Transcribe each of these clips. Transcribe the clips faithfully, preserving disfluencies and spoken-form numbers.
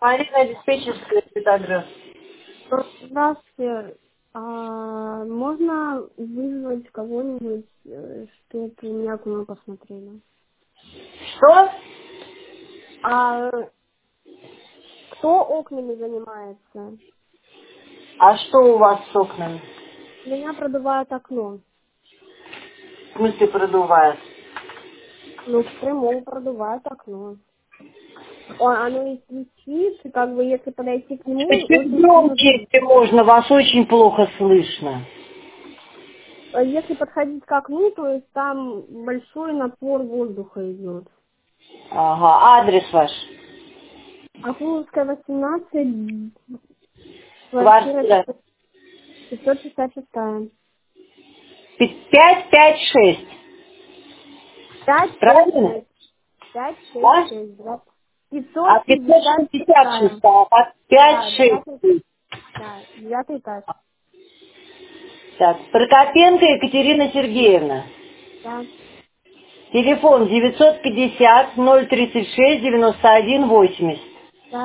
Марина, диспетчерская спецадрес. Здравствуйте. А, можно вызвать кого-нибудь, э, чтобы у меня окно посмотрели? Что? А кто окнами занимается? А что у вас с окнами? У меня продувают окно. В смысле продувает? Ну, в прямом продувают окно. О, оно и висит, и как бы если подойти к нему, Чуть очень сильно громче, дует. если можно, вас очень плохо слышно. А если подходить к окну, то есть там большой напор воздуха идет. Ага, адрес ваш? Акуловская, восемнадцать, квартира Квартира пятьсот шестьдесят шесть. пять пять шесть. Пять, шесть, Правильно? шесть. Пять, шесть, Да? шесть. Да. А Пятьсот пятьсот пятьдесят шестьдесят шесть, шестая. а пять Да, девятый, шесть. да, девятый этаж. Так, Прокопенко Екатерина Сергеевна. Да, Телефон девятьсот пятьдесят ноль тридцать шесть девяносто один восемьдесят. да.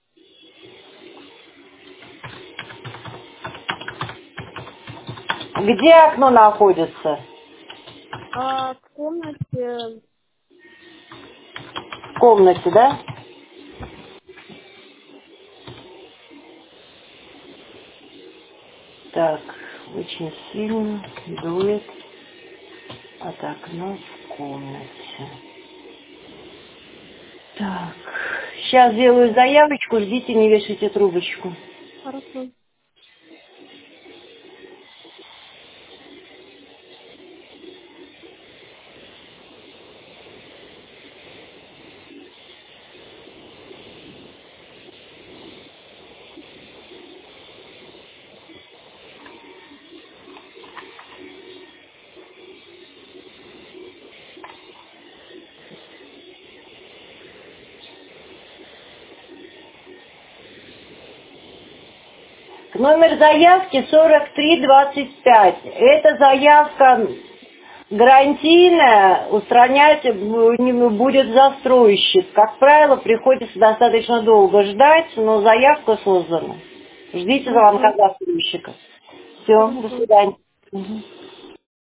Где окно находится? А, в комнате, В комнате, да? Так, очень сильно дует от окна в комнате. Так, сейчас сделаю заявочку, ждите, не вешайте трубочку. хорошо. Номер заявки сорок три двадцать пять. Эта заявка гарантийная, устранять не будет застройщик. Как правило, приходится достаточно долго ждать, но заявка создана. Ждите Хорошо, звонка застройщика. Все, до хорошо. свидания. Мгм.